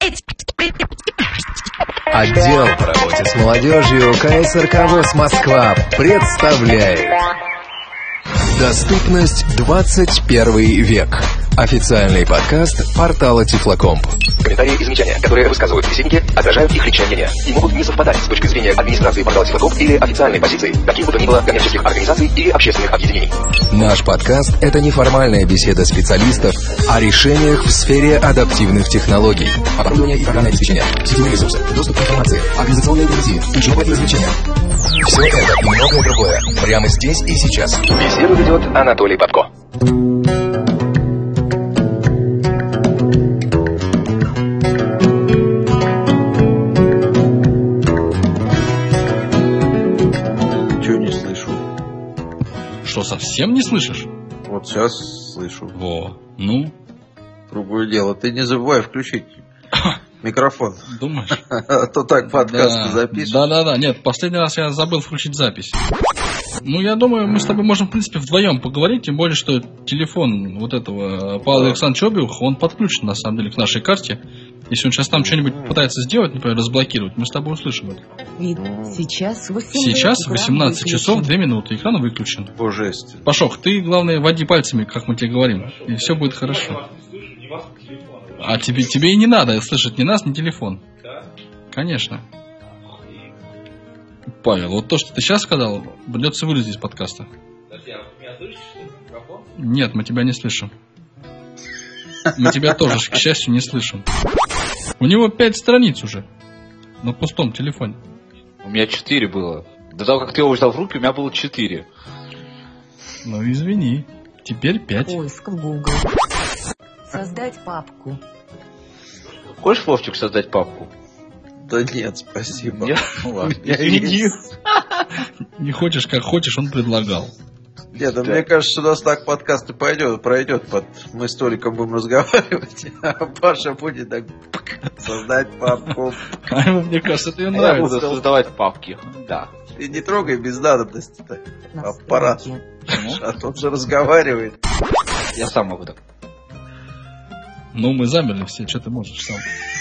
Отдел по работе с молодежью КСРК ВОС Москва представляет «Доступность 21 век». Официальный подкаст портала Тифлокомп. Комментарии и замечания, которые высказывают собеседники, отражают их личное мнение и могут не совпадать с точки зрения администрации портала Тифлокомп или официальной позиции каких бы то ни было коммерческих организаций или общественных объединений. Наш подкаст – это неформальная беседа специалистов о решениях в сфере адаптивных технологий. Оборудование и программное обеспечение, сетевые ресурсы, доступ к информации, организационные рекомендации, учеба и развлечения. Все это и многое другое прямо здесь и сейчас. Беседу ведет Анатолий Попко. Что, совсем не слышишь? Вот сейчас слышу. Во, ну? Другое дело. Ты не забывай включить микрофон. Думаешь? А то так подкаст запишешь. Да. Нет, последний раз я забыл включить запись. Ну, я думаю, мы с тобой можем, в принципе, вдвоем поговорить, тем более, что телефон вот этого Павла Александровича Обиуха, он подключен, на самом деле, к нашей карте. Если он сейчас там что-нибудь пытается сделать, например, разблокировать, мы с тобой услышим это. Сейчас 18 часов 2 минуты, экран выключен. Божественно. Пашок, ты, главное, води пальцами, как мы тебе говорим, и все будет хорошо. А тебе и не надо слышать ни нас, ни телефон. Конечно. Павел, вот то, что ты сейчас сказал, придется вылезти из подкаста. Нет, мы тебя не слышим. Мы тебя тоже, к счастью, не слышим. У него 5 страниц уже на пустом телефоне. У меня 4 было. До того, как ты его взял в руки, у меня было 4. Ну, извини. Теперь 5. Поиск в Google. Создать папку. Хочешь, Вовчик, создать папку? Да нет, спасибо. Нет? Ну ладно. Не хочешь, как хочешь, он предлагал. Нет, да мне кажется, что у нас так подкаст и пройдет. Мы с Толиком будем разговаривать, а Паша будет так создать папку. А ему, мне кажется, это ему Я буду нравится. создавать папки. Да. Ты не трогай без надобности-то аппарат. А тот же разговаривает. Я сам могу так. Ну, мы замерли все, что ты можешь сам.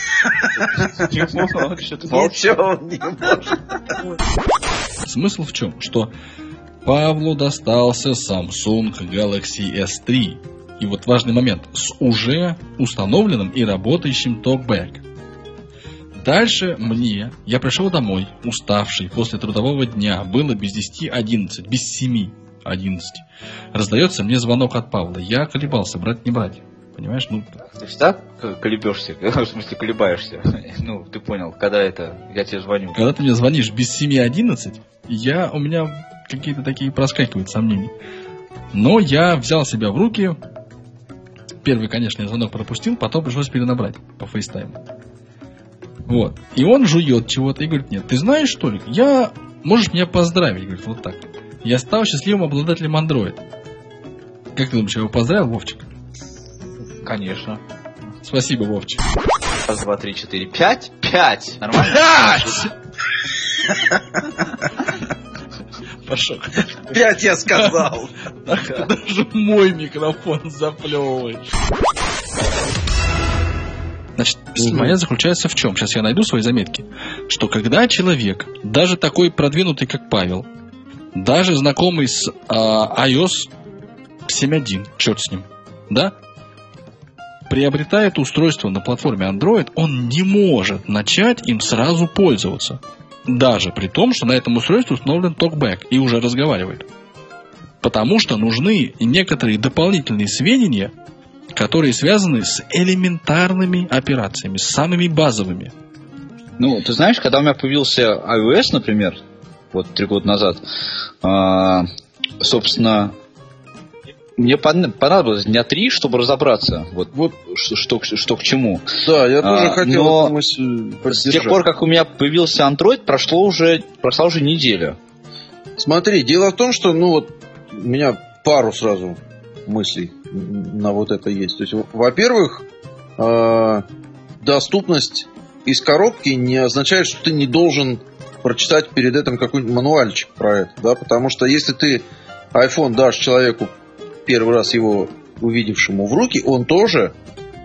Ничего он не может. Смысл в чем? Что Павлу достался Samsung Galaxy S3. И вот важный момент. С уже установленным и работающим TalkBack. Дальше я пришел домой, уставший после трудового дня. Было без 10:11, без 7:11. Раздается мне звонок от Павла. Я колебался, брать не брать. Понимаешь? Ну, Ты всегда колебешься? В смысле, колебаешься? Ну, ты понял, когда это я тебе звоню. когда ты мне звонишь без 7:11, у меня какие-то такие проскакивают сомнения. Но я взял себя в руки. Первый, конечно, я звонок пропустил, потом пришлось перенабрать по фейстайму. Вот. И он жует чего-то и говорит: нет, ты знаешь, что ли, можешь меня поздравить, говорит, вот так. Я стал счастливым обладателем Android. Как ты думаешь, я его поздравил, Вовчик? Конечно. Спасибо, Вовчик. Раз, два, три, четыре, 5. 5. Нормально? 5! Пошел. 5 я сказал. Ты даже мой микрофон заплевываешь. Значит, моя заключается в чем? Сейчас я найду свои заметки. Что когда человек, даже такой продвинутый, как Павел, даже знакомый с iOS 7.1, черт с ним, да, приобретает устройство на платформе Android, он не может начать им сразу пользоваться. Даже при том, что на этом устройстве установлен TalkBack и уже разговаривает. Потому что нужны некоторые дополнительные сведения, которые связаны с элементарными операциями, с самыми базовыми. Ну, ты знаешь, когда у меня появился iOS, например, вот 3 года назад, собственно, мне понадобилось дня 3, чтобы разобраться, вот что к чему. Да, я тоже хотел но эту мысль поддержать. С тех пор, как у меня появился Android, прошла уже неделя. Смотри, дело в том, что, у меня пару сразу мыслей на вот это есть. То есть, во-первых, доступность из коробки не означает, что ты не должен прочитать перед этим какой-нибудь мануальчик про это, да, потому что если ты iPhone дашь человеку первый раз его увидевшему в руки, он тоже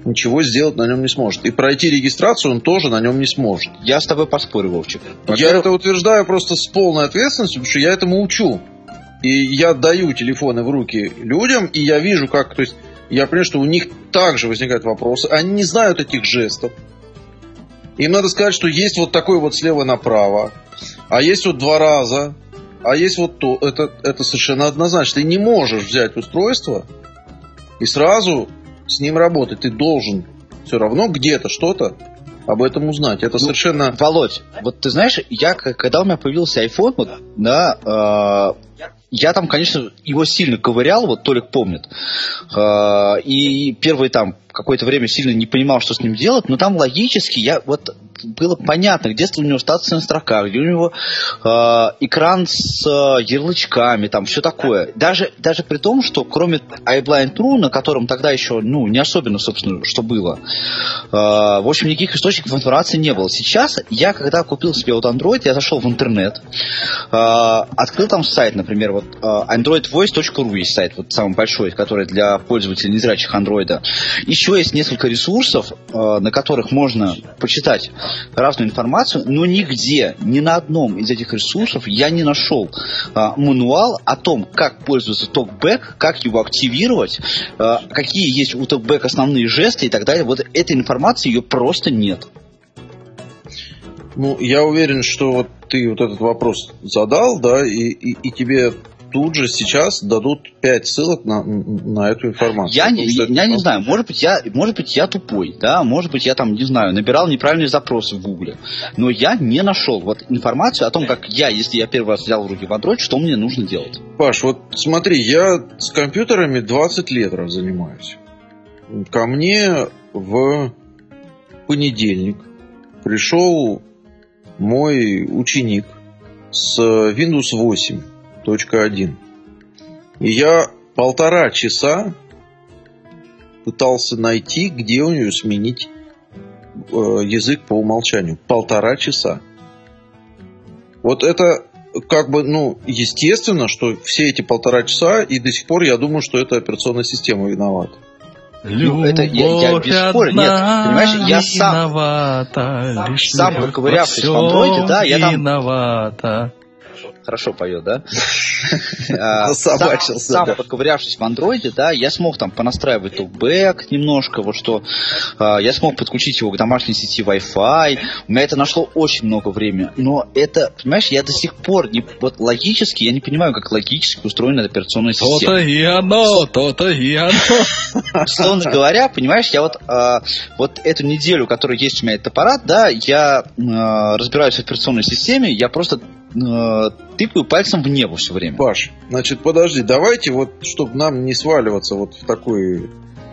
ничего сделать на нем не сможет. И пройти регистрацию он тоже на нем не сможет. Я с тобой поспорю, Вовчик. Я это утверждаю просто с полной ответственностью, потому что я этому учу. И я даю телефоны в руки людям, и я вижу, как... То есть я понимаю, что у них также возникают вопросы. Они не знают этих жестов. Им надо сказать, что есть вот такой вот слева направо, а есть вот 2 раза, а есть вот то. Это совершенно однозначно. Ты не можешь взять устройство и сразу с ним работать. Ты должен все равно где-то что-то об этом узнать. Это совершенно... Володь, вот ты знаешь, когда у меня появился iPhone, вот, да, я там, конечно, его сильно ковырял, вот Толик помнит. И первое там какое-то время сильно не понимал, что с ним делать, но там логически было понятно, где у него статусная строка, где у него экран с ярлычками, там все такое. Даже при том, что кроме iBlind.ru, на котором тогда еще не особенно, собственно, что было, в общем, никаких источников информации не было. Сейчас я, когда купил себе вот Android, я зашел в интернет, открыл там сайт, например, вот androidvoice.ru есть сайт, вот самый большой, который для пользователей незрячих Android. Еще есть несколько ресурсов, на которых можно почитать разную информацию, но нигде, ни на одном из этих ресурсов я не нашел мануал о том, как пользоваться TalkBack, как его активировать, какие есть у TalkBack основные жесты и так далее. Вот этой информации ее просто нет. Ну, я уверен, что вот ты вот этот вопрос задал, да, и тебе тут же сейчас дадут 5 ссылок на эту информацию. Я не знаю, может быть, я тупой, да, может быть, я там, не знаю, набирал неправильные запросы в Гугле, но я не нашел вот информацию о том, как если я первый раз взял в руки в Android, что мне нужно делать. Паш, вот смотри, я с компьютерами 20 лет занимаюсь. Ко мне в понедельник пришел мой ученик с Windows 8.1. И я 1,5 часа пытался найти, где у нее сменить язык по умолчанию. 1,5 часа. Вот это как бы, естественно, что все эти 1,5 часа, и до сих пор я думаю, что это операционная система виновата. Это я без спора. Нет, понимаешь, я сам поковырявшись в Android, да, я там... Виновата. Хорошо поет, да? Собачился. Сам поковырявшись в андроиде, да, я смог там понастраивать TalkBack немножко, вот что я смог подключить его к домашней сети Wi-Fi. У меня это нашло очень много времени. Но это, понимаешь, я до сих пор вот логически, я не понимаю, как логически устроена эта операционная система. То-то и оно. Условно говоря, понимаешь, я вот эту неделю, которая есть у меня этот аппарат, да, я разбираюсь в операционной системе, я просто тыкаю пальцем в небо все время. Паш, значит, подожди, давайте вот, чтобы нам не сваливаться вот в такой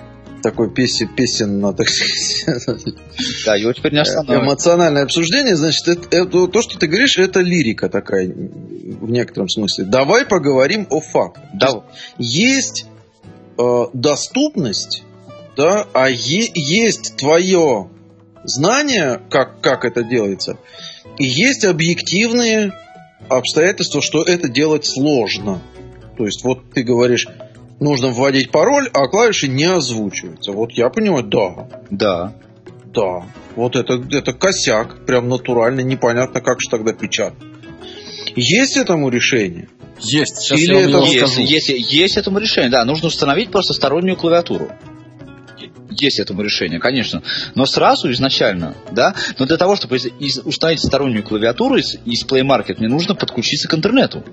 песенно, так сказать, да, его теперь не остановим. Эмоциональное обсуждение, значит, это, то, что ты говоришь, это лирика такая, в некотором смысле. Давай поговорим о фактах. Да. Есть доступность, да, а есть твое знание, как это делается, и есть объективные обстоятельства, что это делать сложно. То есть, вот ты говоришь, нужно вводить пароль, а клавиши не озвучиваются. Вот я понимаю, да. Вот это косяк, прям натурально, непонятно, как же тогда печатать. Есть этому решение? Есть. Сейчас Или я вам это расскажу. Есть этому решение, да. Нужно установить просто стороннюю клавиатуру. Есть этому решение, конечно. Но сразу, изначально, да. Но для того, чтобы установить стороннюю клавиатуру из Play Market, мне нужно подключиться к интернету.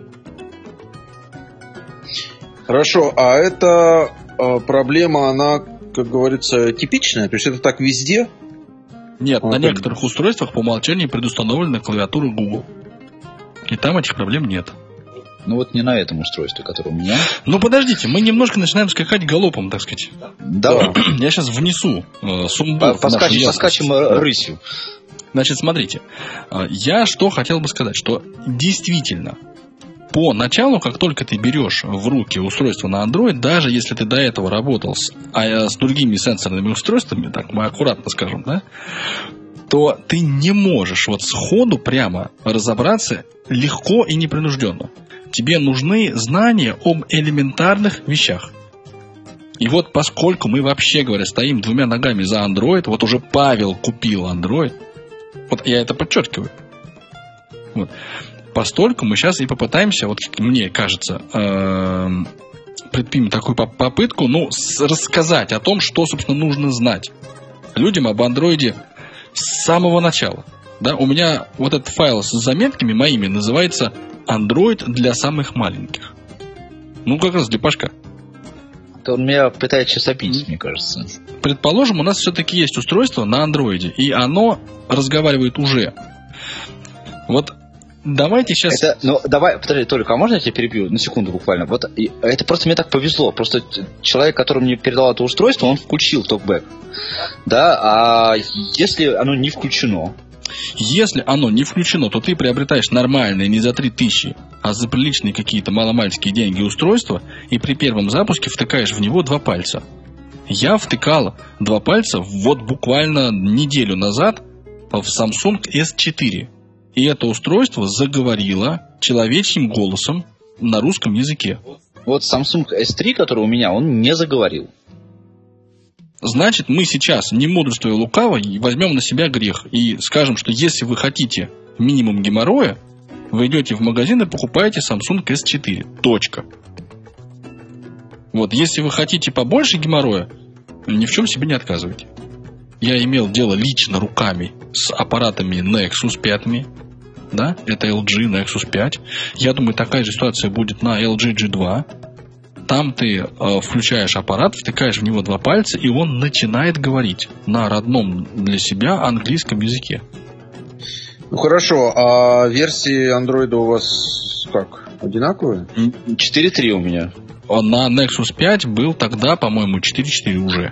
Хорошо, а эта проблема, она, как говорится, типичная? То есть это так везде? Нет, на некоторых устройствах по умолчанию предустановлена клавиатура Google. И там этих проблем нет. Ну вот не на этом устройстве, которое у меня. Ну подождите, мы немножко начинаем скакать галопом, так сказать. Да. Я сейчас внесу сумбур. Поскачем рысью. Значит, смотрите. Я что хотел бы сказать, что действительно поначалу, как только ты берешь в руки устройство на Android, даже если ты до этого работал с другими сенсорными устройствами, так мы аккуратно скажем, да, то ты не можешь вот сходу прямо разобраться легко и непринужденно. Тебе нужны знания об элементарных вещах. И вот поскольку мы, вообще говоря, стоим двумя ногами за Android, вот уже Павел купил Android, вот я это подчеркиваю. Вот. Постольку мы сейчас и попытаемся, вот мне кажется, предпримем такую попытку, рассказать о том, что, собственно, нужно знать людям об Андроиде с самого начала. Да, у меня вот этот файл с заметками моими называется Android для самых маленьких. Как раз для Пашка. Он меня пытается сейчас обидеть, мне кажется. Предположим, у нас все-таки есть устройство на Андроиде, и оно разговаривает уже. Вот давайте сейчас... Давай, подожди, Толик, а можно я тебя перебью на секунду буквально? Вот это просто мне так повезло. Просто человек, который мне передал это устройство, он включил токбэк. Да, а если оно не включено? Если оно не включено, то ты приобретаешь нормальное не за 3000, а за приличные какие-то маломальские деньги устройства, и при первом запуске втыкаешь в него 2 пальца. Я втыкал 2 пальца вот буквально неделю назад в Samsung S4. И это устройство заговорило человечьим голосом на русском языке. Вот Samsung S3, который у меня, он не заговорил. Значит, мы сейчас, не мудрствуя лукаво, возьмем на себя грех и скажем, что если вы хотите минимум геморроя, вы идете в магазин и покупаете Samsung S4. Точка. Вот, если вы хотите побольше геморроя, ни в чем себе не отказывайте. Я имел дело лично руками с аппаратами Nexus 5. Да, это LG Nexus 5. Я думаю, такая же ситуация будет на LG G2. Там ты включаешь аппарат, втыкаешь в него 2 пальца, и он начинает говорить на родном для себя английском языке. Хорошо, а версии Android у вас как? Одинаковые? 4.3 у меня. На Nexus 5 был тогда, по-моему, 4.4 уже.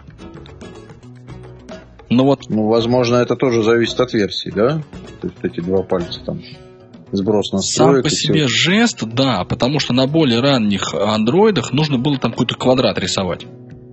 Возможно, это тоже зависит от версии, да? То есть эти 2 пальца там. Сброс настроек. Сам по себе жест, да, потому что на более ранних андроидах нужно было там какой-то квадрат рисовать.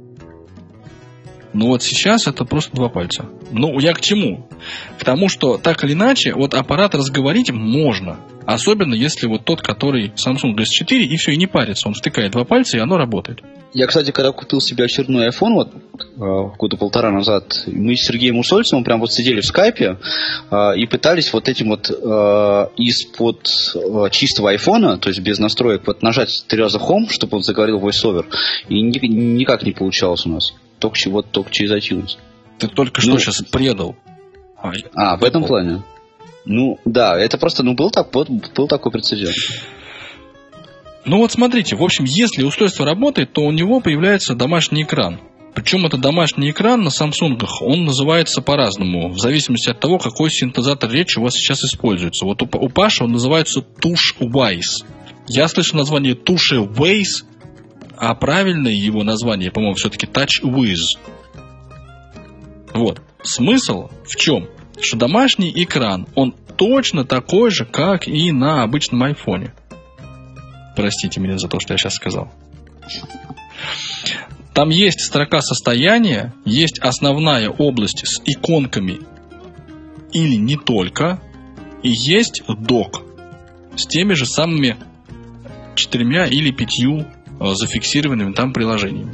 Сейчас это просто 2 пальца. Я к чему? К тому, что так или иначе, вот аппарат разговорить можно. Особенно если вот тот, который Samsung S4, и все, и не парится. Он втыкает 2 пальца, и оно работает. Я, кстати, когда купил себе очередной iPhone, года 1,5 назад, мы с Сергеем Усольцевым прям вот сидели в скайпе и пытались вот этим вот из-под чистого айфона, то есть без настроек, вот нажать 3 раза Home, чтобы он заговорил VoiceOver, и никак не получалось у нас. Только через iTunes. Ты только что сейчас предал. В этом плане? Да, это просто, был такой прецедент. Смотрите, в общем, если устройство работает, то у него появляется домашний экран. Причем это домашний экран на Samsung, он называется по-разному, в зависимости от того, какой синтезатор речи у вас сейчас используется. Вот у Паши он называется TouchWiz. Я слышу название TouchWiz, а правильное его название, по-моему, все-таки TouchWiz. Вот. Смысл в чем? Что домашний экран, он точно такой же, как и на обычном айфоне. Простите меня за то, что я сейчас сказал. Там есть строка состояния, есть основная область с иконками или не только, и есть док с теми же самыми 4 или 5 зафиксированными там приложениями.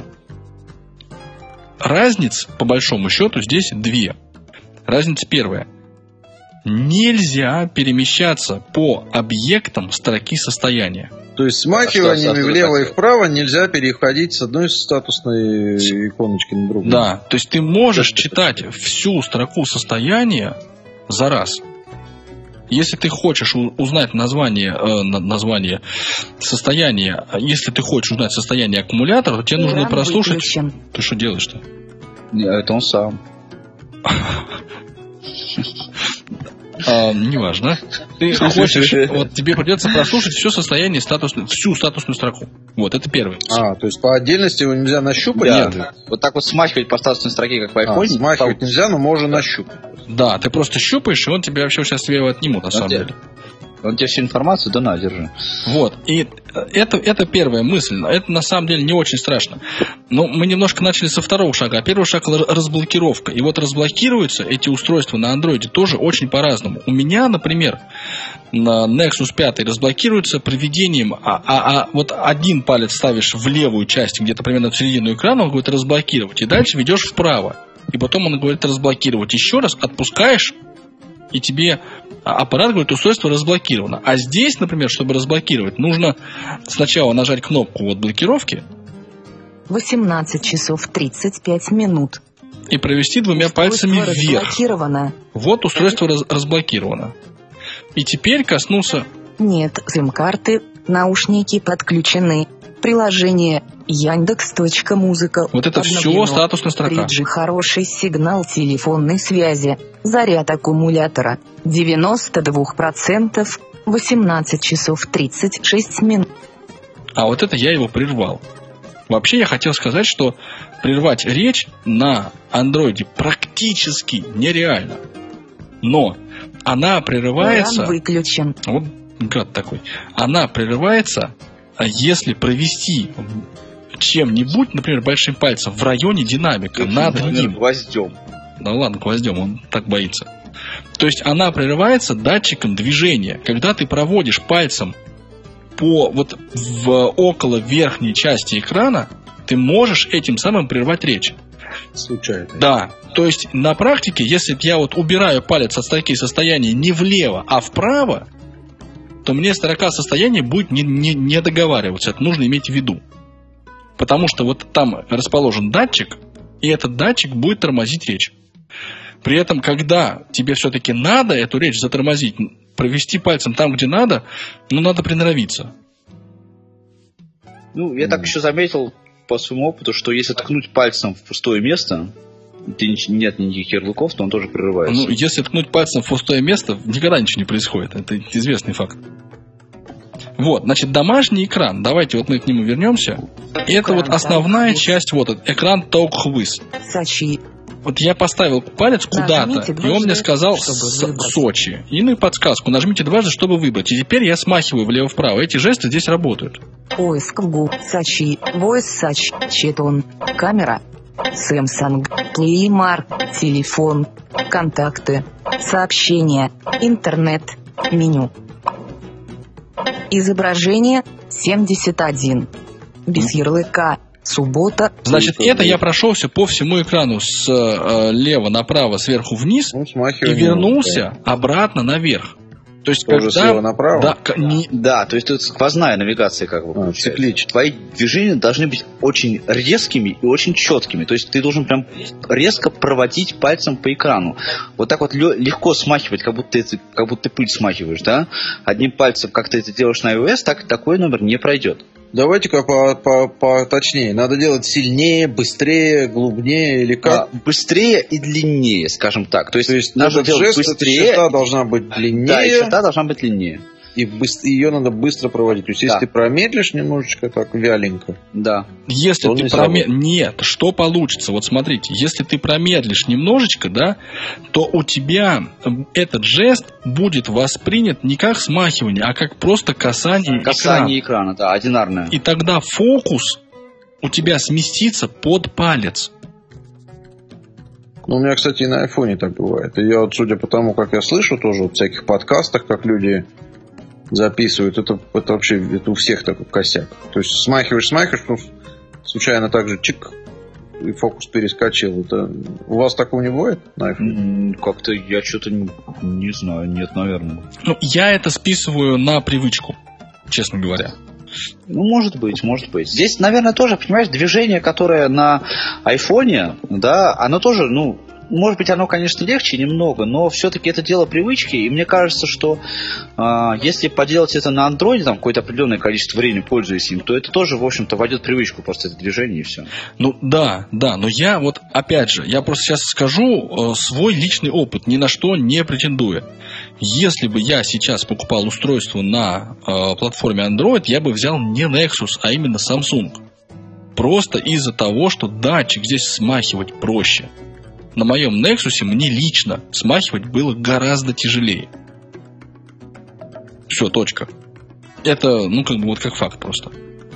Разниц, по большому счету, здесь 2. Разница первая. Нельзя перемещаться по объектам строки состояния. То есть смахиваниями влево и вправо нельзя переходить с одной статусной иконочки на другую. Да, то есть ты можешь читать всю строку состояния за раз. Если ты хочешь узнать название состояния, если ты хочешь узнать состояние аккумулятора, то тебе нужно прослушать... Ты что делаешь-то? Это он сам. Неважно. Ты хочешь, вот тебе придется прослушать все состояние всю статусную строку. Вот, это первый. То есть по отдельности его нельзя нащупать? Да. Нет. Вот так вот смахивать по статусной строке, как в iPhone. Смахивать нельзя, но можно нащупать. Да, ты просто щупаешь, и он тебе вообще сейчас его отнимут, на самом деле. Он тебе всю информацию, да на, держи. Вот. И это первая мысль. Это на самом деле не очень страшно. Но мы немножко начали со второго шага. А первый шаг — разблокировка. И вот разблокируются эти устройства на Android тоже очень по-разному. У меня, например, на Nexus 5 разблокируется приведением, вот один палец ставишь в левую часть, где-то примерно в середину экрана, он говорит разблокировать, и дальше ведешь вправо. И потом он говорит разблокировать еще раз, отпускаешь, и тебе аппарат говорит, устройство разблокировано. А здесь, например, чтобы разблокировать, нужно сначала нажать кнопку вот блокировки. 18 часов 35 минут. И провести двумя пальцами вверх. Разблокировано. Вот устройство разблокировано. И теперь коснуться... Нет сим-карты, наушники подключены. Приложение Яндекс.Музыка. Вот это все статусная строка. 3G хороший сигнал телефонной связи. Заряд аккумулятора 92%. 18 часов 36 минут. А вот это я его прервал. Вообще я хотел сказать, что прервать речь на андроиде практически нереально. Но она прерывается... Экран выключен. Вот гад такой. Она прерывается, если провести чем-нибудь, например, большим пальцем в районе динамика над ним. Гвоздем. Да ладно, гвоздем, он так боится. То есть она прерывается датчиком движения. Когда ты проводишь пальцем в около верхней части экрана, ты можешь этим самым прервать речь. Случайно. Да. То есть на практике, если я вот убираю палец от строки состояния не влево, а вправо, то мне строка состояния будет не договариваться. Это нужно иметь в виду. Потому что вот там расположен датчик, и этот датчик будет тормозить речь. При этом, когда тебе все-таки надо эту речь затормозить, провести пальцем там, где надо, надо приноровиться. Я так еще заметил по своему опыту, что если ткнуть пальцем в пустое место, нет никаких ярлыков, то он тоже прерывается. Если ткнуть пальцем в пустое место, никогда ничего не происходит. Это известный факт. Вот, значит, домашний экран. Давайте вот мы к нему вернемся. И это вот основная часть, вот экран TalkWiz. Сочи. Вот я поставил палец куда-то, и он мне сказал Сочи. И подсказку. Нажмите дважды, чтобы выбрать. И теперь я смахиваю влево-вправо. Эти жесты здесь работают. Поиск в Google. Сочи. Voice Сочи. Четон. Камера. Samsung. Плеймар. Телефон. Контакты. Сообщения. Интернет. Меню. Изображение 71. Без ярлыка. Суббота. Значит, это я прошелся по всему экрану слева направо, сверху вниз, и вернулся обратно наверх. То есть, тоже слева направо? Да, то есть тут сквозная навигация как бы. Цикличная. Твои движения должны быть очень резкими и очень четкими. То есть ты должен прям резко проводить пальцем по экрану. Вот так вот легко смахивать, как будто ты пыль смахиваешь, да? Одним пальцем, как ты это делаешь на iOS, такой номер не пройдет. Давайте-ка поточнее. Надо делать сильнее, быстрее, глубнее или как? Быстрее и длиннее, скажем так. То есть надо делать быстрее. Черта должна быть длиннее. Да, и черта должна быть длиннее. И ее надо быстро проводить. То есть, если ты промедлишь немножечко так вяленько. Да. Если ты промедлишь... Нет, что получится? Вот смотрите, если ты промедлишь немножечко, да, то у тебя этот жест будет воспринят не как смахивание, а как просто касание экрана. Касание экрана, да, одинарное. И тогда фокус у тебя сместится под палец. У меня, кстати, и на айфоне так бывает. И я вот, судя по тому, как я слышу тоже в всяких подкастах, как люди записывают, это вообще это у всех такой косяк. То есть смахиваешь, случайно так же чик, и фокус перескочил. Это у вас такого не бывает на iPhone? Как-то я что-то не знаю, нет, наверное. Я это списываю на привычку, честно говоря. Может быть. Здесь, наверное, тоже, понимаешь, движение, которое на айфоне, да, оно тоже, может быть, оно, конечно, легче немного, но все-таки это дело привычки, и мне кажется, что если поделать это на андроиде, там какое-то определенное количество времени пользуясь им, то это тоже, в общем-то, войдет в привычку, просто это движение и все. Да, но я вот, опять же, я просто сейчас скажу свой личный опыт, ни на что не претендуя. Если бы я сейчас покупал устройство на платформе Android, я бы взял не Nexus, а именно Samsung. Просто из-за того, что датчик здесь смахивать проще. На моем Nexus мне лично смахивать было гораздо тяжелее. Все, точка. Это, вот как факт просто.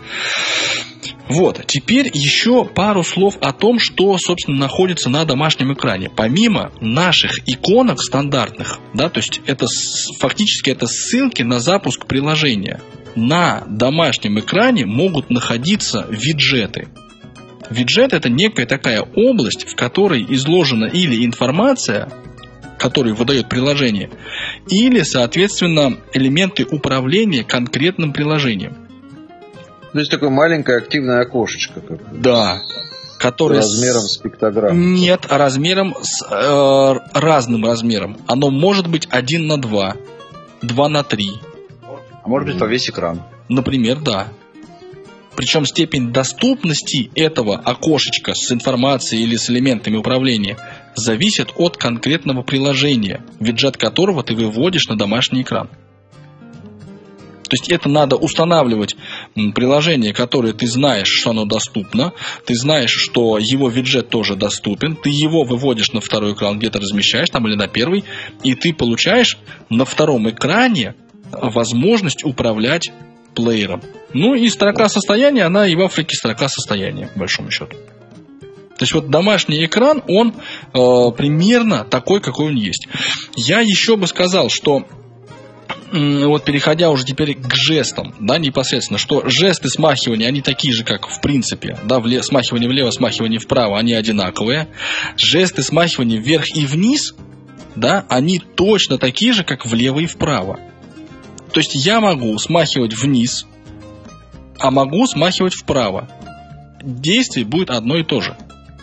Вот, теперь еще пару слов о том, что, собственно, находится на домашнем экране. Помимо наших иконок стандартных, да, то есть это фактически это ссылки на запуск приложения. На домашнем экране могут находиться виджеты. Виджет — это некая такая область, в которой изложена или информация, которую выдает приложение, или, соответственно, элементы управления конкретным приложением. То есть такое маленькое активное окошечко. Да. Которое размером с пиктограмму. Нет, размером с разным размером. Оно может быть 1:2, 2:3. А может быть, по весь экран. Например, да. Причем степень доступности этого окошечка с информацией или с элементами управления зависит от конкретного приложения, виджет которого ты выводишь на домашний экран. То есть это надо устанавливать приложение, которое ты знаешь, что оно доступно, ты знаешь, что его виджет тоже доступен, ты его выводишь на второй экран, где-то размещаешь там или на первый, и ты получаешь на втором экране возможность управлять плеером. Ну и строка состояния, она и в Африке строка состояния, по большому счету. То есть вот домашний экран, он примерно такой, какой он есть. Я еще бы сказал, что вот переходя уже теперь к жестам, да, непосредственно, что жесты смахивания, они такие же, как в принципе, да, смахивание влево, смахивание вправо, они одинаковые. Жесты смахивания вверх и вниз, да, они точно такие же, как влево и вправо. То есть я могу смахивать вниз, а могу смахивать вправо. Действие будет одно и то же.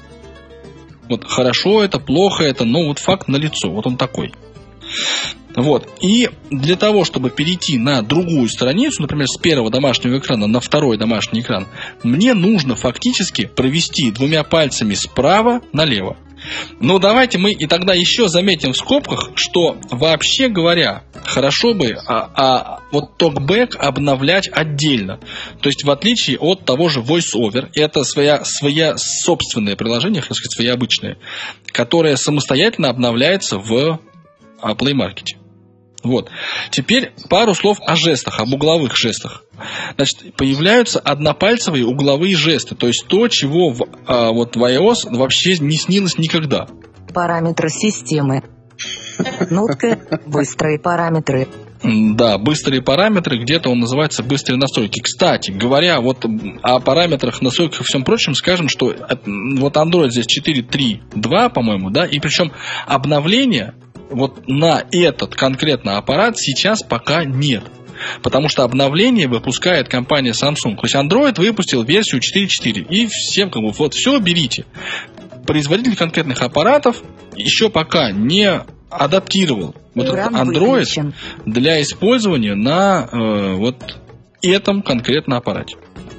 Вот хорошо это, плохо это, но вот факт налицо, вот он такой. Вот. И для того, чтобы перейти на другую страницу, например, с первого домашнего экрана на второй домашний экран, мне нужно фактически провести двумя пальцами справа налево. Ну, давайте мы и тогда еще заметим в скобках, что, вообще говоря, хорошо бы вот TalkBack обновлять отдельно. То есть, в отличие от того же VoiceOver, это своя собственное приложение, хочу сказать, своя обычное, которое самостоятельно обновляется в Play Market. Вот. Теперь пару слов о жестах, об угловых жестах. Значит, появляются однопальцевые угловые жесты, то есть то, чего в iOS вообще не снилось никогда. Параметры системы. Нотка, быстрые параметры. Да, быстрые параметры, где-то он называется быстрые настройки. Кстати, говоря вот о параметрах, настройках и всем прочем, скажем, что вот Android здесь 4.3.2, по-моему, да, и причем обновления вот на этот конкретно аппарат сейчас пока нет. Потому что обновление выпускает компания Samsung. То есть Android выпустил версию 4.4. И всем вот все берите. Производитель конкретных аппаратов еще пока не адаптировал вот этот Android для использования на вот этом конкретно аппарате.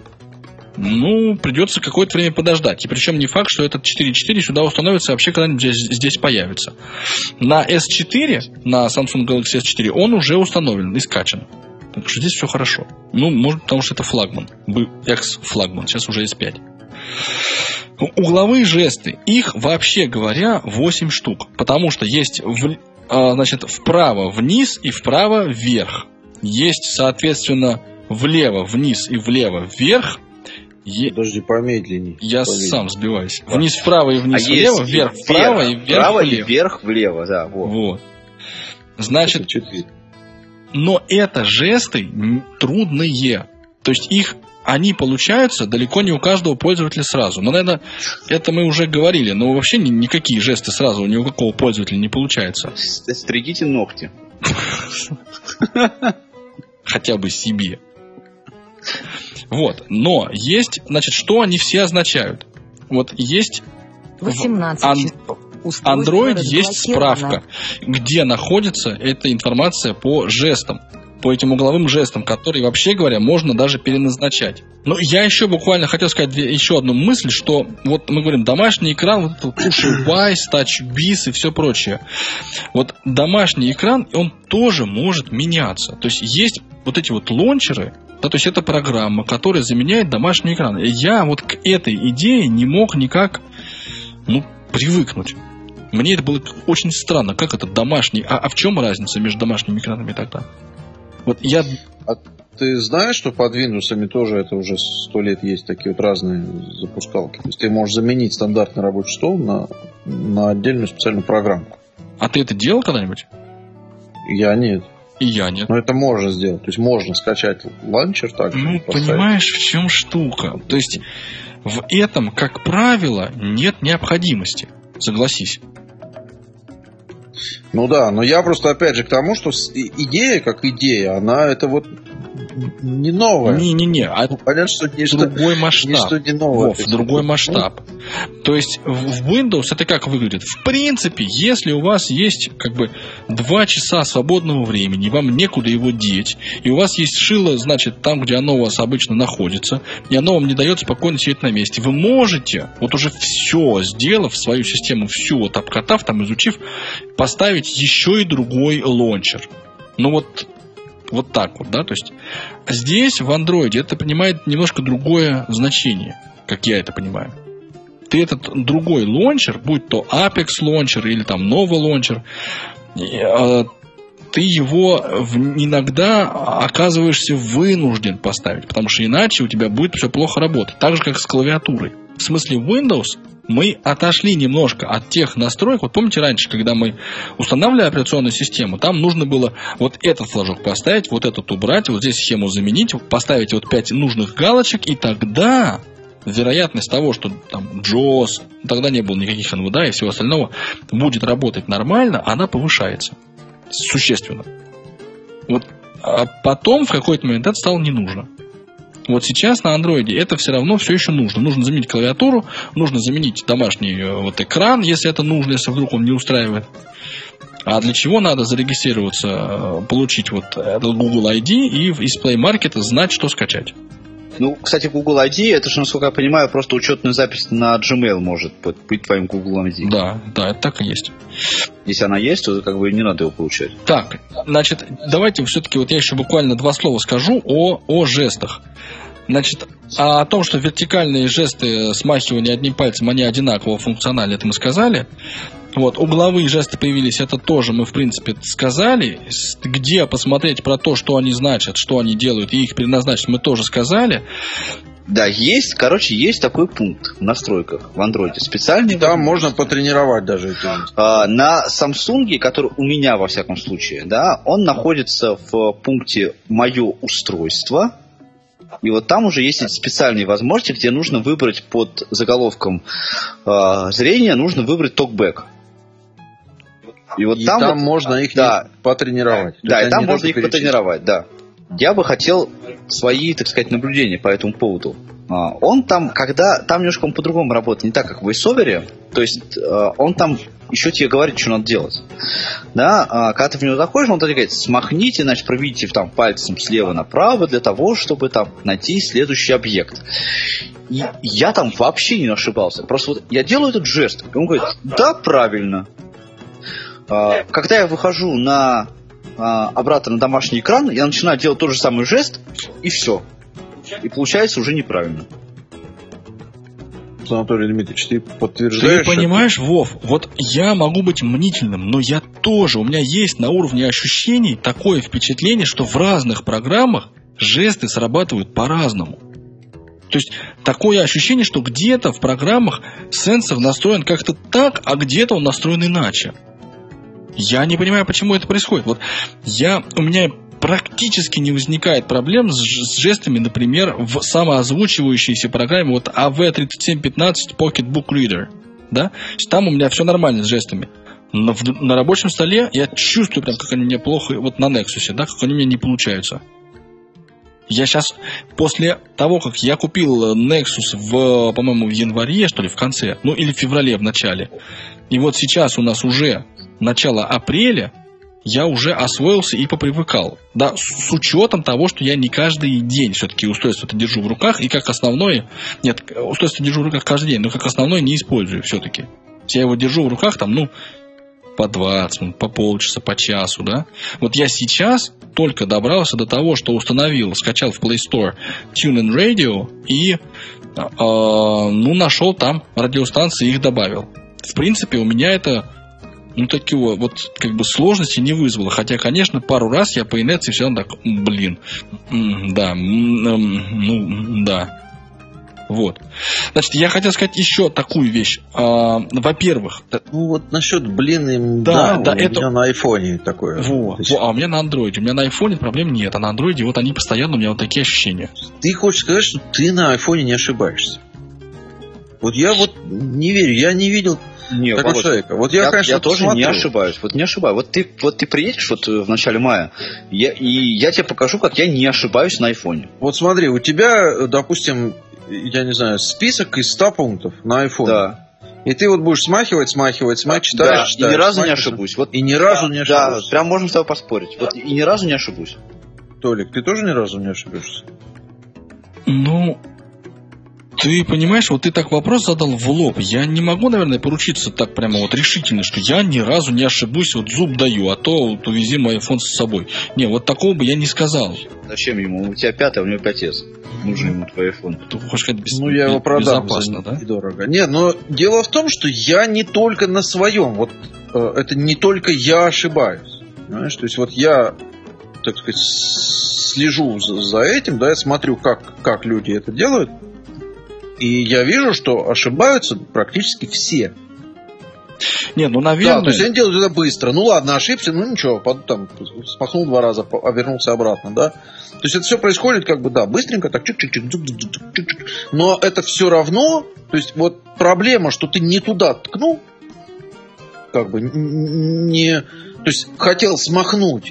Ну, придется какое-то время подождать. И причем не факт, что этот 4.4 сюда установится и вообще когда-нибудь здесь появится. На S4, на Samsung Galaxy S4, он уже установлен и скачан. Так что здесь все хорошо. Ну, может, потому что это флагман. Экс-флагман. Сейчас уже S5. Угловые жесты. Их, вообще говоря, 8 штук. Потому что есть вправо вниз и вправо вверх. Есть, соответственно, влево вниз и влево вверх. Подожди, помедленнее. Я сам сбиваюсь. Вниз вправо и вниз влево, вверх вправо и вверх влево. И вверх влево, да. Вот. Значит, но это жесты трудные. То есть они получаются далеко не у каждого пользователя сразу. Но, наверное, это мы уже говорили. Но вообще никакие жесты сразу ни у какого пользователя не получается. Стригите ногти. Хотя бы себе. Вот, но есть, значит, что они все означают? Вот есть 18 Android есть справка, где находится эта информация по жестам, по этим угловым жестам, которые, вообще говоря, можно даже переназначать. Но я еще буквально хотел сказать еще одну мысль, что вот мы говорим домашний экран, вот это Push Wise, Touch Biz и все прочее. Вот домашний экран, он тоже может меняться. То есть есть вот эти вот лончеры, да, то есть это программа, которая заменяет домашний экран. И я вот к этой идее не мог никак привыкнуть. Мне это было очень странно, как это домашний. А в чем разница между домашними экранами тогда? Вот я... А ты знаешь, что под Windows тоже это уже 100 лет есть такие вот разные запускалки? То есть ты можешь заменить стандартный рабочий стол на отдельную специальную программку. А ты это делал когда-нибудь? Я нет. И я нет. Но это можно сделать. То есть можно скачать ланчер также. Ну, понимаешь, в чем штука? То есть в этом, как правило, нет необходимости. Согласись. Ну да, но я просто опять же к тому, что идея как идея, она это вот не новая. Не-не-не, понятно, что другой масштаб. Ничто не новое. Вов, другой масштаб. То есть в Windows это как выглядит? В принципе, если у вас есть как бы 2 часа свободного времени, вам некуда его деть, и у вас есть шило, значит, там, где оно у вас обычно находится, и оно вам не дает спокойно сидеть на месте, вы можете, вот уже все сделав, свою систему, всю вот обкатав, там изучив, поставить еще и другой лончер. Ну вот так вот, да, то есть здесь в Android это принимает немножко другое значение, как я это понимаю. Ты этот другой лончер, будь то Apex лончер или там Nova лончер, ты его иногда оказываешься вынужден поставить, потому что иначе у тебя будет все плохо работать, так же как с клавиатурой. В смысле Windows мы отошли немножко от тех настроек. Вот помните раньше, когда мы устанавливали операционную систему, там нужно было вот этот флажок поставить, вот этот убрать, вот здесь схему заменить, поставить вот 5 нужных галочек, и тогда вероятность того, что там JAWS, тогда не было никаких NVDA и всего остального, будет работать нормально, она повышается существенно. Вот, а потом в какой-то момент это стало не нужно. Вот сейчас на Android это все равно все еще нужно. Нужно заменить клавиатуру, нужно заменить домашний вот экран, если это нужно, если вдруг он не устраивает. А для чего надо зарегистрироваться, получить вот этот Google ID и из Play Market знать, что скачать? Ну, кстати, Google ID, это же, насколько я понимаю, просто учетную запись на Gmail может быть твоим Google ID. Да, это так и есть. Если она есть, то как бы не надо его получать. Так, значит, давайте все-таки вот я еще буквально 2 слова скажу о жестах. Значит, о том, что вертикальные жесты смахивания одним пальцем, они одинаково функциональны, это мы сказали. Вот, угловые жесты появились, это тоже мы, в принципе, сказали. Где посмотреть про то, что они значат, что они делают, и их переназначить, мы тоже сказали. Да, есть такой пункт в настройках в Android. Специальный. Там можно потренировать даже эти. На Samsung, который у меня, во всяком случае, да, он находится в пункте «Мое устройство». И вот там уже есть специальные возможности, где нужно выбрать под заголовком зрения, нужно выбрать TalkBack. И вот там вот, можно их потренировать. Да, и там можно их потренировать, да. Я бы хотел свои, так сказать, наблюдения по этому поводу. Он там, там немножко он по-другому работает, не так, как в VoiceOver. То есть он там еще тебе говорит, что надо делать. Да, когда ты в него заходишь, он тебе говорит, смахните, значит, проведите там пальцем слева направо для того, чтобы там найти следующий объект. И я там вообще не ошибался. Просто вот я делаю этот жест, и он говорит, да, правильно. Когда я выхожу обратно на домашний экран, я начинаю делать тот же самый жест, и все. И получается уже неправильно. Анатолий Дмитриевич, ты подтверждаешь? Ты понимаешь, Вов, вот я могу быть мнительным, но я тоже, у меня есть на уровне ощущений такое впечатление, что в разных программах жесты срабатывают по-разному. То есть такое ощущение, что где-то в программах сенсор настроен как-то так, а где-то он настроен иначе. Я не понимаю, почему это происходит. Вот у меня практически не возникает проблем с жестами, например, в самоозвучивающейся программе вот AV3715 Pocketbook Reader. Да? Там у меня все нормально с жестами. Но на рабочем столе я чувствую, прям, как они у меня плохо, вот на Nexus, да, как они у меня не получаются. Я сейчас, после того, как я купил Nexus по-моему, в январе, что ли, в конце, ну или в феврале в начале, и вот сейчас у нас уже начало апреля, я уже освоился и попривыкал. Да, с учетом того, что я не каждый день все-таки устройство-то держу в руках, и как основное... Нет, устройство держу в руках каждый день, но как основное не использую все-таки. Я его держу в руках там, по 20 минут, по полчаса, по часу, да. Вот я сейчас только добрался до того, что установил, скачал в Play Store TuneIn Radio и нашел там радиостанции и их добавил. В принципе, у меня это ну, такие вот, как бы, сложности не вызвало. Хотя, конечно, пару раз я по инерции все равно так, да. Вот. Значит, я хотел сказать еще такую вещь. Во-первых... Ну, вот насчет блин, да, у это... меня на айфоне такое. А у меня на андроиде. У меня на айфоне проблем нет, а на андроиде вот они постоянно, у меня вот такие ощущения. Ты хочешь сказать, что ты на айфоне не ошибаешься? Вот я вот не верю, я не видел такого человека. Вот я, конечно, я тоже не ошибаюсь. Вот не ошибаюсь. Вот ты приедешь вот в начале мая, и я тебе покажу, как я не ошибаюсь на айфоне. Вот смотри, у тебя, допустим, я не знаю, список из 100 пунктов на айфоне. Да. И ты вот будешь смахивать, читаешь. Да, и ни разу не ошибусь. Вот, и ни разу не ошибусь. Да, прям можем с тобой поспорить. Вот и ни разу не ошибусь. Толик, ты тоже ни разу не ошибешься? Ну, ты понимаешь, вот ты так вопрос задал в лоб. Я не могу, наверное, поручиться так прямо вот решительно, что я ни разу не ошибусь, вот зуб даю, а то вот увези мой iPhone с собой. Не, вот такого бы я не сказал. Зачем ему? У тебя 5, а у него 5s. Нужен ему твой iPhone. Ты хочешь сказать, я его продам безопасно, да? Недорого. Нет, но дело в том, что я не только на своем. Вот это не только я ошибаюсь. Понимаешь? То есть вот я, так сказать, слежу за этим, да, я смотрю, как люди это делают. И я вижу, что ошибаются практически все. Не, ну, наверное... Да, то есть они делают это быстро. Ну, ладно, ошибся, ну, ничего, там, смахнул 2 раза, вернулся обратно, да. То есть это все происходит, как бы, да, быстренько, так, чик-чик-чик. Но это все равно, то есть вот проблема, что ты не туда ткнул, как бы, не... То есть хотел смахнуть,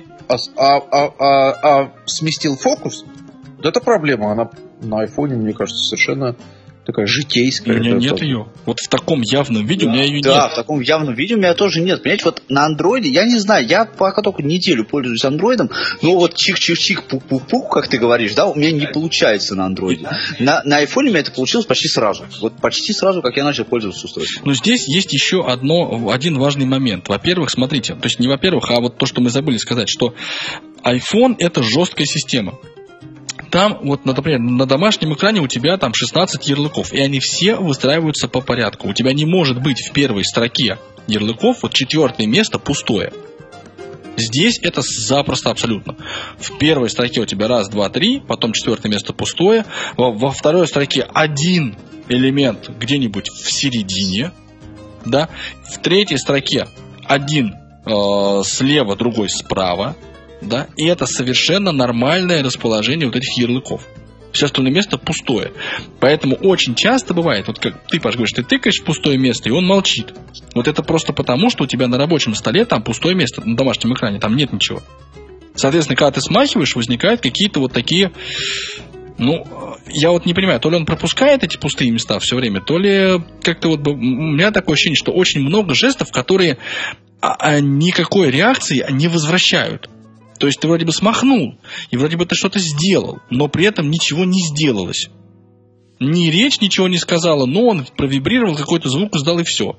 а сместил фокус, вот эта проблема, она на айфоне, мне кажется, совершенно... такая житейская. У меня нет ее. Вот в таком явном виде у меня ее нет. Да, в таком явном виде у меня тоже нет. Понимаете, вот на андроиде, я не знаю, я пока только неделю пользуюсь андроидом, но вот чих-чих-чих, пук-пук-пук, как ты говоришь, да, у меня не получается на андроиде. На айфоне у меня это получилось почти сразу. Вот почти сразу, как я начал пользоваться устройством. Но здесь есть еще один важный момент. Во-первых, смотрите, то есть не во-первых, а вот то, что мы забыли сказать, что iPhone это жесткая система. Там, вот, например, на домашнем экране у тебя там 16 ярлыков, и они все выстраиваются по порядку. У тебя не может быть в первой строке ярлыков вот 4-е место пустое. Здесь это запросто абсолютно. В первой строке у тебя 1, 2, 3, потом 4-е место пустое. Во второй строке один элемент где-нибудь в середине, да. В 3-й строке один слева, другой справа. Да? И это совершенно нормальное расположение вот этих ярлыков. Все остальное место пустое. Поэтому очень часто бывает, вот как ты, Паш, говоришь, ты тыкаешь в пустое место, и он молчит. Вот это просто потому, что у тебя на рабочем столе там пустое место, на домашнем экране, там нет ничего. Соответственно, когда ты смахиваешь, возникают какие-то вот такие... Ну, я вот не понимаю, то ли он пропускает эти пустые места все время, то ли как-то вот... У меня такое ощущение, что очень много жестов, которые никакой реакции не возвращают. То есть ты вроде бы смахнул, и вроде бы ты что-то сделал, но при этом ничего не сделалось. Ни речь ничего не сказала, но он провибрировал, какой-то звук издал, и все.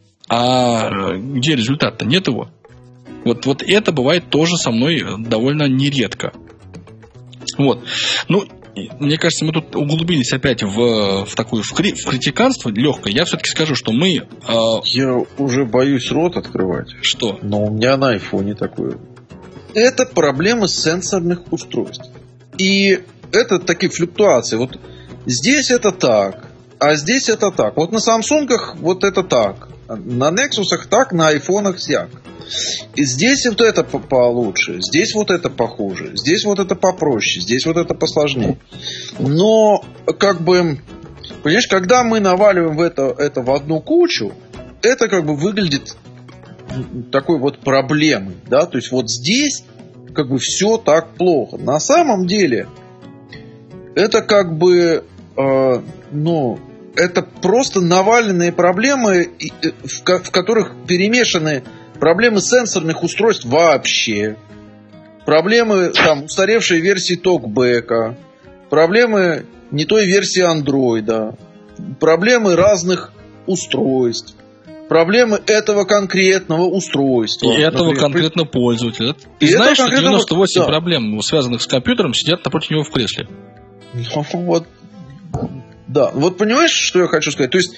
А где результат-то? Нет его. Вот это бывает тоже со мной довольно нередко. Вот. Ну, мне кажется, мы тут углубились опять в критиканство легкое. Я все-таки скажу, что мы... Я уже боюсь рот открывать. Что? Но у меня на айфоне такое... Это проблемы сенсорных устройств. И это такие флюктуации. Вот здесь это так, а здесь это так. Вот на Самсунгах вот это так. На Nexus'ах так, на айфонах сяк. И здесь вот это получше, здесь вот это похуже, здесь вот это попроще, здесь вот это посложнее. Но, как бы, понимаешь, когда мы наваливаем это в одну кучу, это как бы выглядит такой вот проблемой, да, то есть вот здесь как бы все так плохо. На самом деле это как бы, это просто наваленные проблемы, в которых перемешаны проблемы сенсорных устройств вообще, проблемы там устаревшей версии токбека, проблемы не той версии андроида, проблемы разных устройств, проблемы этого конкретного устройства. И этого конкретного пользователя. Ты знаешь, что 98 проблем, связанных с компьютером, сидят напротив него в кресле? Ну, вот, да. Вот понимаешь, что я хочу сказать? То есть,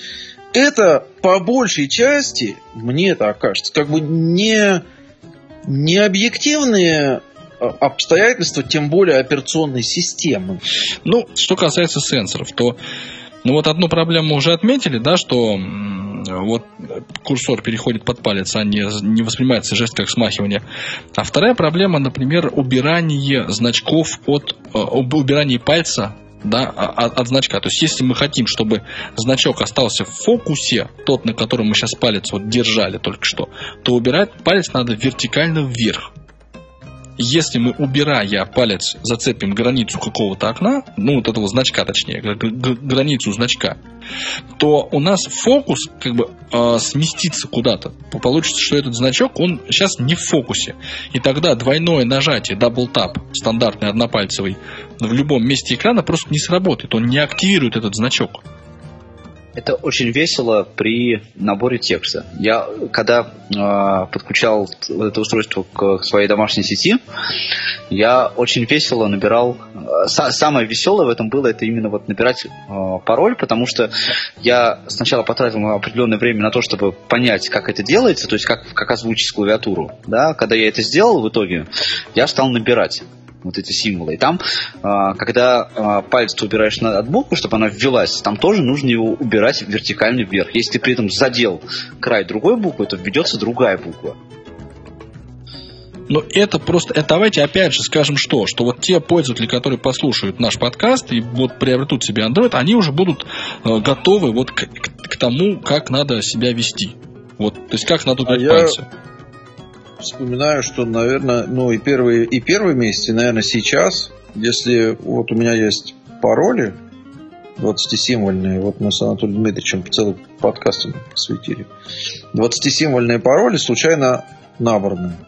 это по большей части, мне так кажется, как бы не объективные обстоятельства, тем более операционной системы. Ну, что касается сенсоров, то вот одну проблему мы уже отметили, да, что вот курсор переходит под палец, а не воспринимается жест как смахивание. А вторая проблема, например, убирание значков убирание пальца, да, от значка. То есть, если мы хотим, чтобы значок остался в фокусе, тот, на котором мы сейчас палец вот держали только что, то убирать палец надо вертикально вверх. Если мы, убирая палец, зацепим границу какого-то окна, ну, вот этого значка, точнее, границу значка, то у нас фокус как бы сместится куда-то. Получится, что этот значок, он сейчас не в фокусе. И тогда двойное нажатие, дабл тап, стандартный однопальцевый, в любом месте экрана просто не сработает. Он не активирует этот значок. Это очень весело при наборе текста. Я, когда подключал это устройство к своей домашней сети, я очень весело набирал... Самое веселое в этом было, это именно вот набирать пароль, потому что я сначала потратил определенное время на то, чтобы понять, как это делается, то есть как озвучить клавиатуру. Да? Когда я это сделал в итоге, я стал набирать вот эти символы. И там, когда палец ты убираешь от буквы, чтобы она ввелась, там тоже нужно его убирать вертикально вверх. Если ты при этом задел край другой буквы, то введется другая буква. Но это просто... давайте опять же скажем, что вот те пользователи, которые послушают наш подкаст и вот приобретут себе Android, они уже будут готовы вот к тому, как надо себя вести. Вот, то есть как надо убирать пальцы. Вспоминаю, что, наверное, и первые месяцы, наверное, сейчас, если вот у меня есть пароли 20-символьные, вот мы с Анатолием Дмитриевичем целый подкаст посвятили, 20-символьные пароли случайно набранные.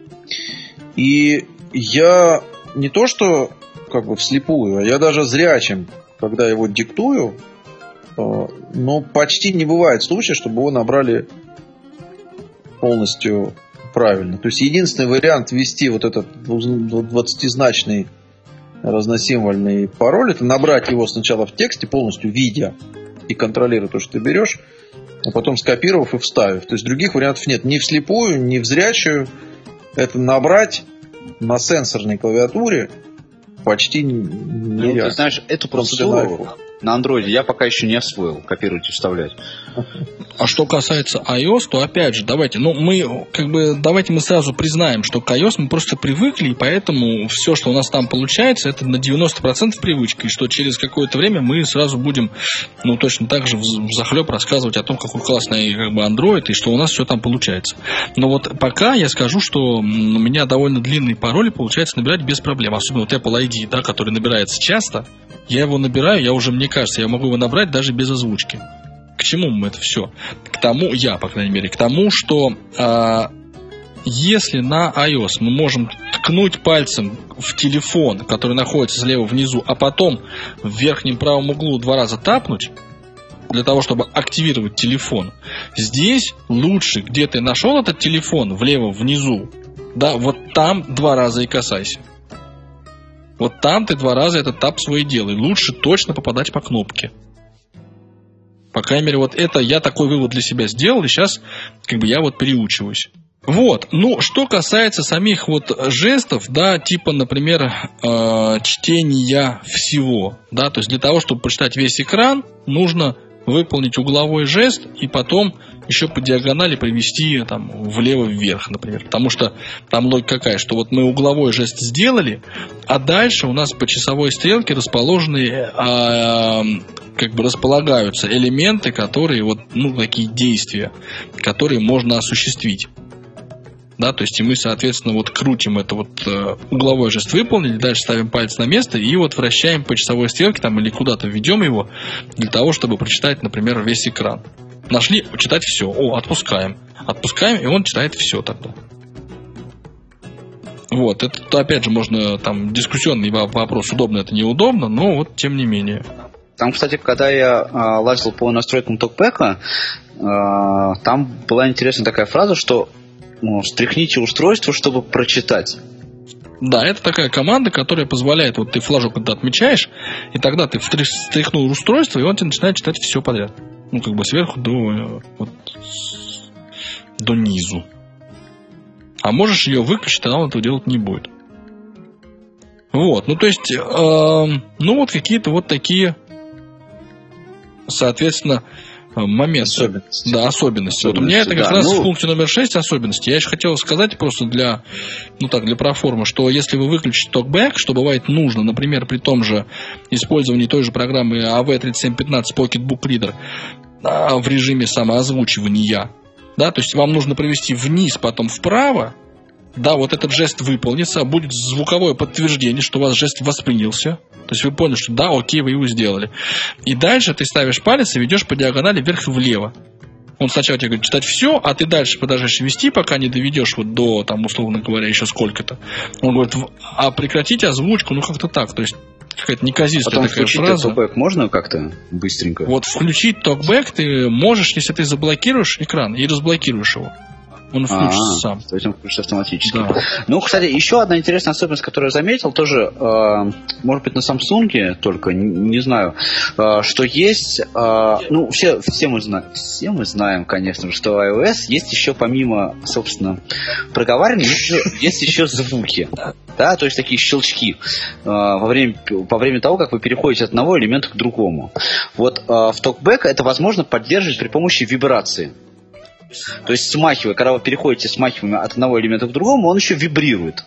И я не то что как бы вслепую, а я даже зрячим, когда его диктую, но почти не бывает случая, чтобы его набрали полностью правильно. То есть единственный вариант ввести вот этот 20-значный разносимвольный пароль, это набрать его сначала в тексте, полностью видя и контролируя то, что ты берешь, а потом скопировав и вставив. То есть других вариантов нет. Ни вслепую, ни в зрячую. Это набрать на сенсорной клавиатуре почти нереально. Ты знаешь, эту процедуру на андроиде я пока еще не освоил. Копировать и вставлять. А что касается iOS, то опять же, давайте мы сразу признаем, что к iOS мы просто привыкли, и поэтому все, что у нас там получается, это на 90% привычка, и что через какое-то время мы сразу будем, точно так же взахлеб рассказывать о том, какой классный Android, и что у нас все там получается. Но вот пока я скажу, что у меня довольно длинные пароли получается набирать без проблем, особенно вот Apple ID, да, который набирается часто. Я его набираю, мне кажется, я могу его набрать даже без озвучки. К чему мы это все? К тому, по крайней мере, к тому, что если на iOS мы можем ткнуть пальцем в телефон, который находится слева внизу, а потом в верхнем правом углу 2 раза тапнуть, для того, чтобы активировать телефон, здесь лучше, где ты нашел этот телефон, влево внизу, да, вот там 2 раза и касайся. Вот там ты 2 раза этот тап свой делай. Лучше точно попадать по кнопке. По крайней мере, вот это я такой вывод для себя сделал, и сейчас я вот переучиваюсь. Вот, что касается самих вот жестов, да, типа, например, чтения всего, да, то есть для того, чтобы прочитать весь экран, нужно выполнить угловой жест и потом еще по диагонали привести там влево-вверх, например. Потому что там логика какая, что вот мы угловой жест сделали, а дальше у нас по часовой стрелке расположены, располагаются элементы, которые такие действия, которые можно осуществить. Да, то есть и мы, соответственно, крутим это угловой жест выполнили, дальше ставим палец на место и вращаем по часовой стрелке или куда-то введем его для того, чтобы прочитать, например, весь экран. Нашли, читать все. Отпускаем. Отпускаем, и он читает все тогда. Вот, это опять же можно дискуссионный вопрос, удобно это неудобно, но тем не менее. Там, кстати, когда я лазил по настройкам токпэка, там была интересная такая фраза, что стряхните устройство, чтобы прочитать. Да, это такая команда, которая позволяет, ты флажок когда отмечаешь, и тогда ты встряхнул устройство, и он тебе начинает читать все подряд. Ну, как бы сверху до низу. А можешь ее выключить, тогда он этого делать не будет. Вот, ну, то есть, вот какие-то вот такие, соответственно, моменты. Особенности. Да, особенности. Вот у меня это как раз в пункте номер 6 особенности. Я еще хотел сказать просто для проформы, что если вы выключите TalkBack, что бывает нужно, например, при том же использовании той же программы AV3715 Pocketbook Reader в режиме самоозвучивания, да, то есть вам нужно провести вниз, потом вправо, да, вот этот жест выполнится, будет звуковое подтверждение, что у вас жест воспринялся. То есть вы поняли, что да, окей, вы его сделали. И дальше ты ставишь палец и ведешь по диагонали вверх и влево. Он сначала тебе говорит читать все, а ты дальше продолжаешь вести, пока не доведешь вот до, там, условно говоря, еще сколько-то. Он говорит, а прекратить озвучку, ну как-то так. То есть какая-то неказистая такая фраза. Потом включить TalkBack можно как-то быстренько? Вот включить TalkBack ты можешь, если ты заблокируешь экран и разблокируешь его. Он включится сам. То есть он включится автоматически. Да. Ну, кстати, еще одна интересная особенность, которую я заметил, тоже, может быть, на Samsung, только не знаю, что есть, все мы знаем, конечно, что iOS есть еще помимо, собственно, проговаривания, есть еще звуки. Да, то есть такие щелчки во время того, как вы переходите от одного элемента к другому. Вот в TalkBack это возможно поддерживать при помощи вибрации. То есть когда вы переходите смахиванием от одного элемента к другому, он еще вибрирует.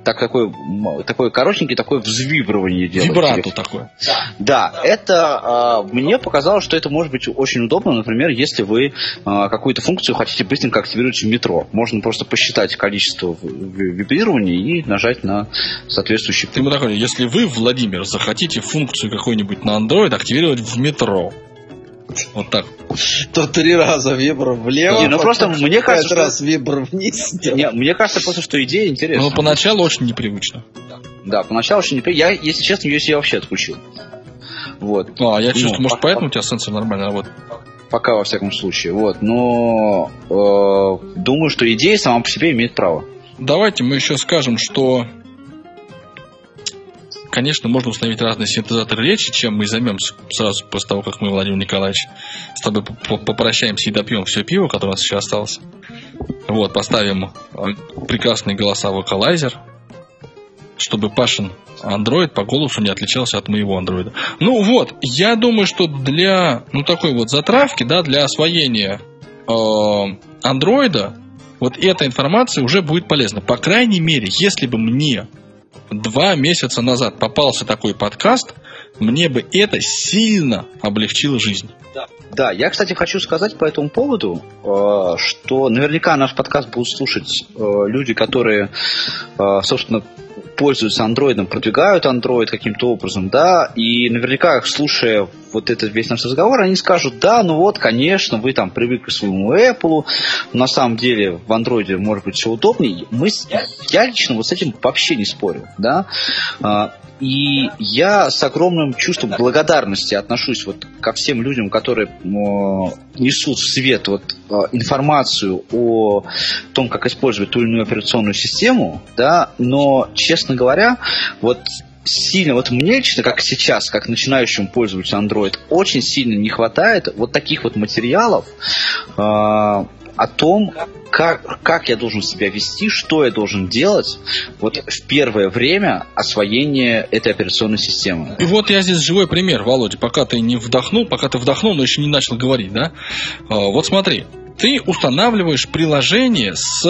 Такое коротенькое, такое взвибривание делает. Вибрато такое. Да, это мне показалось, что это может быть очень удобно, например, если вы какую-то функцию хотите быстренько активировать в метро. Можно просто посчитать количество вибрирований и нажать на соответствующий пункт. Ты ему такой, если вы, Владимир, захотите функцию какой-нибудь на Android активировать в метро. Вот так. То 3 раза вибро влево, просто мне кажется, 5 раз вибро вниз. Мне кажется просто, что идея интересная. Но поначалу очень непривычно. Да, поначалу очень непривычно. Если честно, ее себе вообще отключил. Вот. Я чувствую, может, поэтому у тебя сенсор нормально работает. Пока, во всяком случае. Вот. Но думаю, что идея сама по себе имеет право. Давайте мы еще скажем, что конечно, можно установить разные синтезаторы речи, чем мы займемся сразу после того, как мы, Владимир Николаевич, с тобой попрощаемся и допьем все пиво, которое у нас еще осталось. Вот, поставим прекрасные голоса в эквалайзер, чтобы Пашин Android по голосу не отличался от моего андроида. Ну вот, я думаю, что для такой вот затравки, да, для освоения андроида вот эта информация уже будет полезна. По крайней мере, если бы мне 2 месяца назад попался такой подкаст, мне бы это сильно облегчило жизнь. Да, я, кстати, хочу сказать по этому поводу, что наверняка наш подкаст будут слушать люди, которые, собственно, пользуются андроидом, продвигают андроид каким-то образом, да, и наверняка, слушая вот этот весь наш разговор, они скажут, да, ну вот, конечно, вы там привыкли к своему Apple, на самом деле в андроиде может быть все удобнее. Я лично вот с этим вообще не спорю, да, и я с огромным чувством благодарности отношусь вот ко всем людям, которые несут в свет вот информацию о том, как использовать ту или иную операционную систему, да, но, честно говоря, вот сильно, вот мне лично, как сейчас, как начинающему пользователю Android, очень сильно не хватает вот таких вот материалов о том, как я должен себя вести, что я должен делать вот в первое время освоения этой операционной системы. И вот я здесь живой пример, Володя, пока ты вдохнул, но еще не начал говорить, да? Вот смотри, ты устанавливаешь приложение с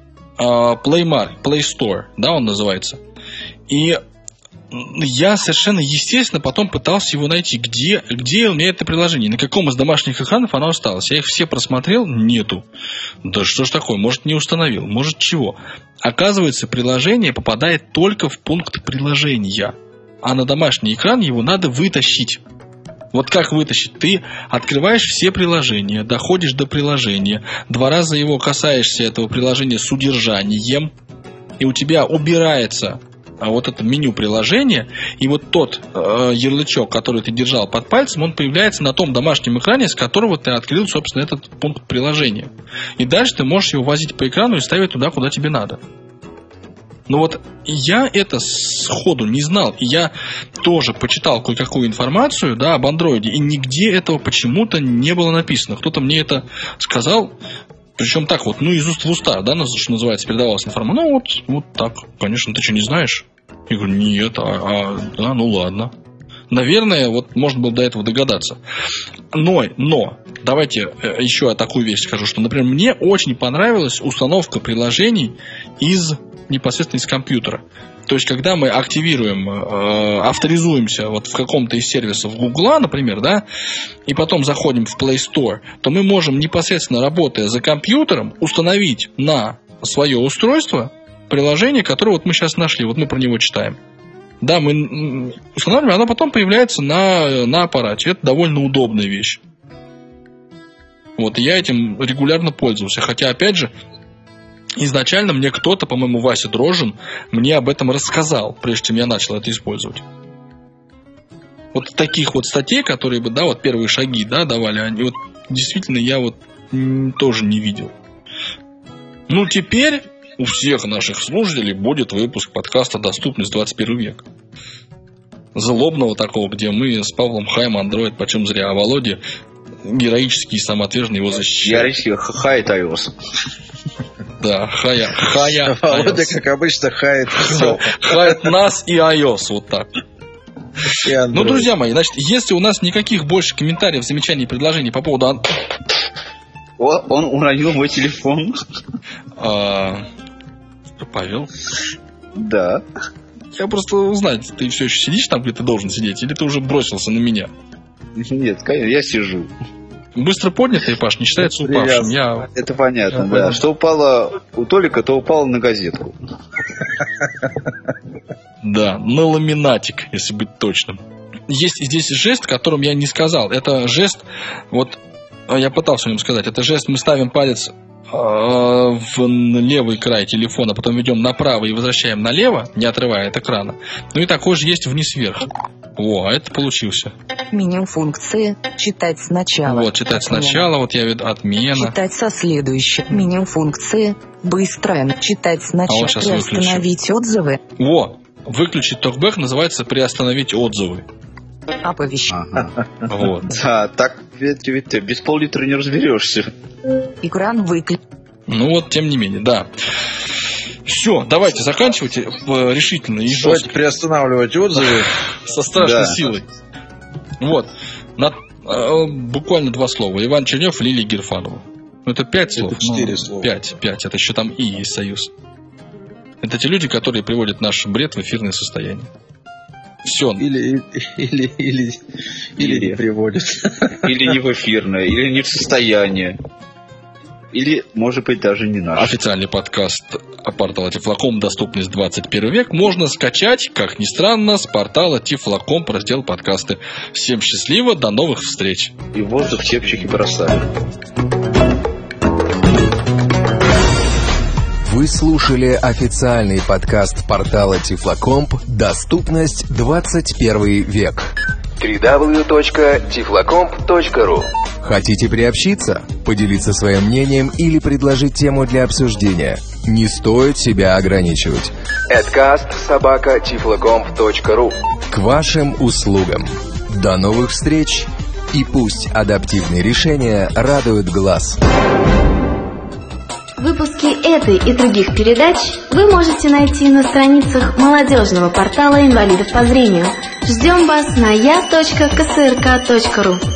Play Store, да, он называется. И я совершенно естественно потом пытался его найти. Где у меня это приложение? На каком из домашних экранов оно осталось? Я их все просмотрел, нету. Да что ж такое? Может, не установил, может, чего? Оказывается, приложение попадает только в пункт приложения. А на домашний экран его надо вытащить. Вот как вытащить? Ты открываешь все приложения, доходишь до приложения, 2 раза его касаешься, этого приложения, с удержанием, и у тебя убирается вот это меню приложения, и вот тот ярлычок, который ты держал под пальцем, он появляется на том домашнем экране, с которого ты открыл, собственно, этот пункт приложения. И дальше ты можешь его возить по экрану и ставить туда, куда тебе надо. Но вот я это сходу не знал. И я тоже почитал кое-какую информацию, да, об андроиде, и нигде этого почему-то не было написано. Кто-то мне это сказал, причем так вот, из уст в уста, да, что называется, передавалась информация. Вот так, конечно, ты что, не знаешь? Я говорю, нет, ладно. Наверное, вот можно было до этого догадаться. Но, давайте еще такую вещь скажу, что, например, мне очень понравилась установка приложений непосредственно из компьютера. То есть, когда мы авторизуемся вот в каком-то из сервисов Гугла, например, да, и потом заходим в Play Store, то мы можем непосредственно, работая за компьютером, установить на свое устройство приложение, которое вот мы сейчас нашли, вот мы про него читаем. Да, мы устанавливаем, оно потом появляется на аппарате. Это довольно удобная вещь. Вот, и я этим регулярно пользовался. Хотя, опять же, изначально мне кто-то, по-моему, Вася Дрожжин, мне об этом рассказал, прежде чем я начал это использовать. Вот таких вот статей, которые бы, да, вот первые шаги, да, давали, они вот действительно я вот тоже не видел. Теперь у всех наших слушателей будет выпуск подкаста «Доступность 21 век». Злобного такого, где мы с Павлом хаем андроид, почем зря, а Володя героически и самоотверженно его защищает. Героически хает iOS. Да, хая Володя, iOS. как обычно, хает все. Хает нас и iOS, вот так. Друзья мои, значит, если у нас никаких больше комментариев, замечаний и предложений по поводу... Он уронил мой телефон. Павел? Да. Я просто узнать, ты все еще сидишь там, где ты должен сидеть, или ты уже бросился на меня? Нет, конечно, я сижу. Быстро поднятый, Паш, не считается упавшим. Это понятно, да. Что упало у Толика, то упало на газетку. Да, на ламинатик, если быть точным. Есть здесь жест, которым я не сказал. Это жест, вот я пытался о нем сказать, это жест, мы ставим палец в левый край телефона, потом ведем направо и возвращаем налево, не отрывая от экрана. И такой же есть вниз-вверх. А это получился. Меню функции. Читать сначала. Вот, читать сначала, вот я веду отмена. Читать со следующей. Меню функции. Быстрое. Читать сначала. Приостановить отзывы. Выключить токбэк называется приостановить отзывы. Оповещение. Вот. Да, так ведь ты без пол-литра не разберешься. Экран выключен. Тем не менее, да. Все, давайте заканчивайте решительно и жестко. Давайте приостанавливать отзывы. Со страшной силой. Буквально 2 слова. Иван Чернев, Лилия Герфанова. Это 5 слов. Это 4 слова. 5. Это еще там и есть союз. Это те люди, которые приводят наш бред в эфирное состояние. Все. Или не приводят. Или не в эфирное, или не в состояние. Или, может быть, даже не наш. Официальный подкаст портала Тифлоком «Доступность 21 век» можно скачать, как ни странно, с портала Тифлоком, раздел подкасты. Всем счастливо, до новых встреч. И в воздух чепчики бросаем. Вы слушали официальный подкаст портала Тифлокомп «Доступность 21 век». www.tiflocomp.ru. Хотите приобщиться, поделиться своим мнением или предложить тему для обсуждения? Не стоит себя ограничивать. @tiflocomp.ru. К вашим услугам. До новых встреч, и пусть адаптивные решения радуют глаз. Выпуски этой и других передач вы можете найти на страницах молодежного портала инвалидов по зрению. Ждем вас на я.ксрк.ру.